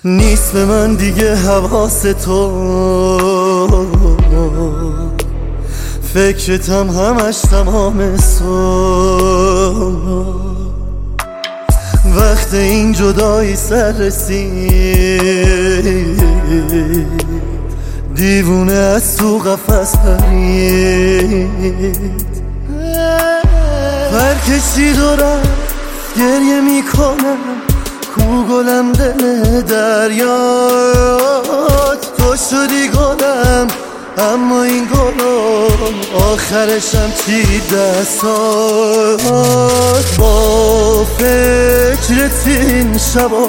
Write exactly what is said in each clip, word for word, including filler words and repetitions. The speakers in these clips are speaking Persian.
نیست به من دیگه حواس تو، فکرتم همش تمام صبح. وقت این جدایی سر رسید، دیوونه از تو قفس پرید. پرکشید و رفت گریه میکنم، کو گلم دل دریات. تو شدی گلم اما این گلم آخرشم چی دستات. با فکرت این شبا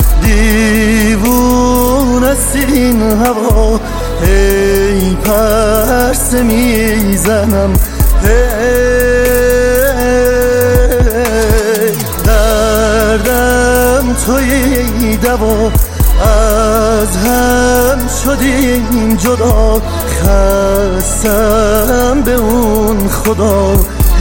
دیوون است این هوا، هی پرسه میزنم هی دردم توی دوا. از هم شدیم جدا، خستم به اون خدا.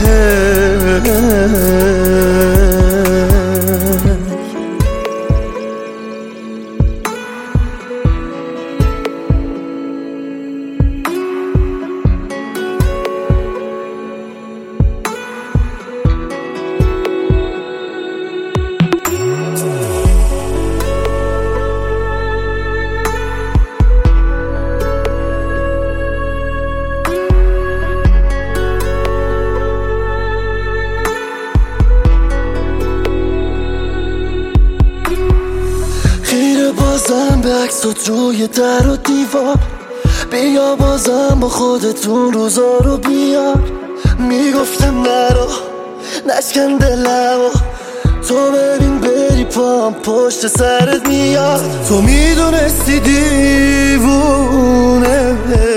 بازم به عکسات روی در و دیوار، بیا بازم با خودتون روزا رو بیار. میگفتم نرو نشکن دلمو، تو ببین بری پام پشت سرت میاد. تو میدونستی دیوونه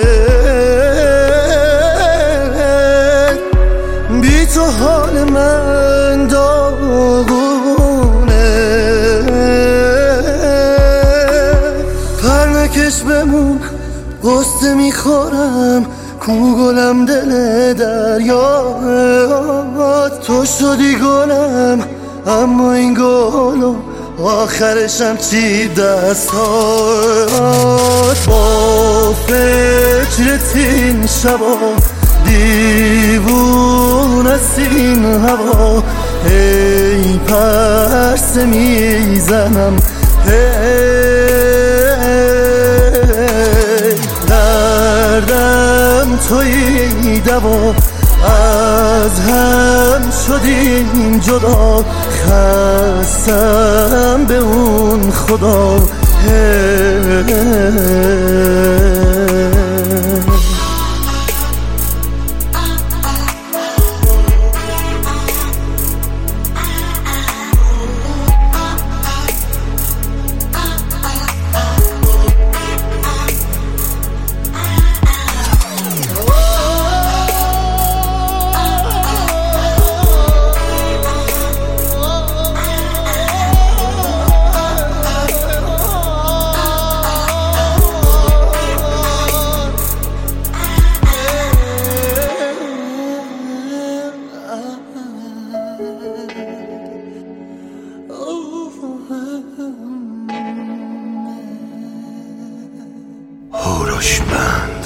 بی تو حال من داغونه. پرنکش بمون قصه میخورم، کو گلم دل دریات. تو شدی گلم اما این گلم آخرشم چی دستات. با فکرت این شبا دیوون است این هوا، هی پرسه میزنم هی دردم توی دوا. از هم شدیم جدا، خستم به اون خدا. هوروشمند